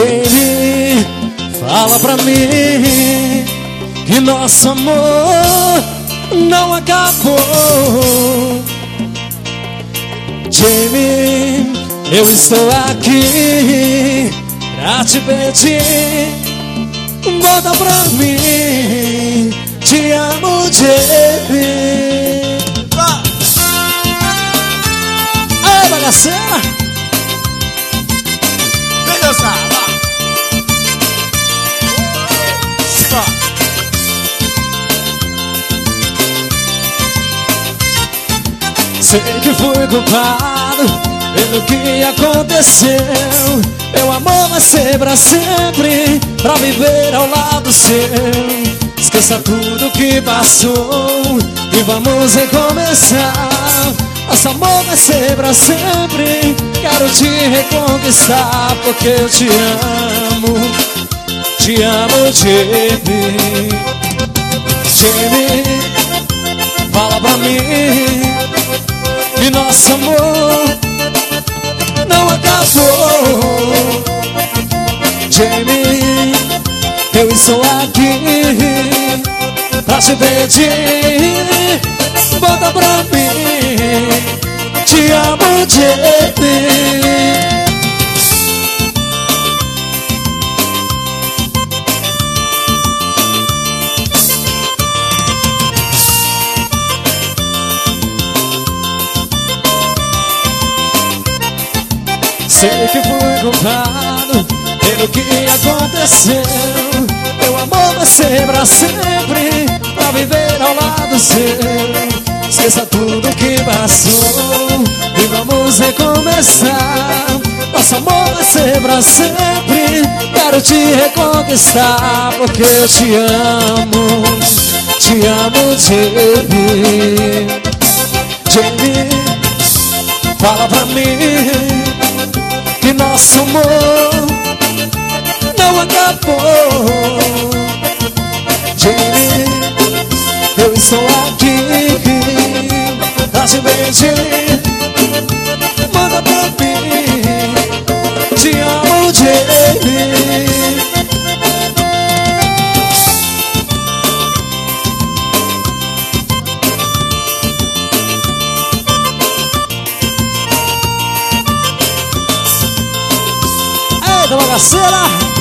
Jamie, fala pra mim que nosso amor não acabou. Jamie, eu estou aqui pra te pedir, volta pra mim, te amo, Jamie. Ai, bagaceira! Vem dançar, vai! Sei que fui culpado pelo que aconteceu. Meu amor vai ser pra sempre, pra viver ao lado seu. Esqueça tudo que passou e vamos recomeçar. Nosso amor vai ser pra sempre. Quero te reconquistar porque eu te amo. Te amo, Jamie. Jamie, fala pra mim que nosso amor não acabou. Jamie, eu estou aqui pra te pedir, volta pra mim, te amo, Jamie. Sei que fui culpado pelo que aconteceu. Meu amor vai ser pra sempre, pra viver ao lado seu. Esqueça tudo que passou e vamos recomeçar. Nosso amor vai ser pra sempre. Quero te reconquistar porque eu te amo. Te amo, Jamie. Jamie, fala pra mim que nosso amor não acabou. Jamie, eu estou aqui pra te pedir, manda pra mim, te amo, Jamie. Eita, bagaceira!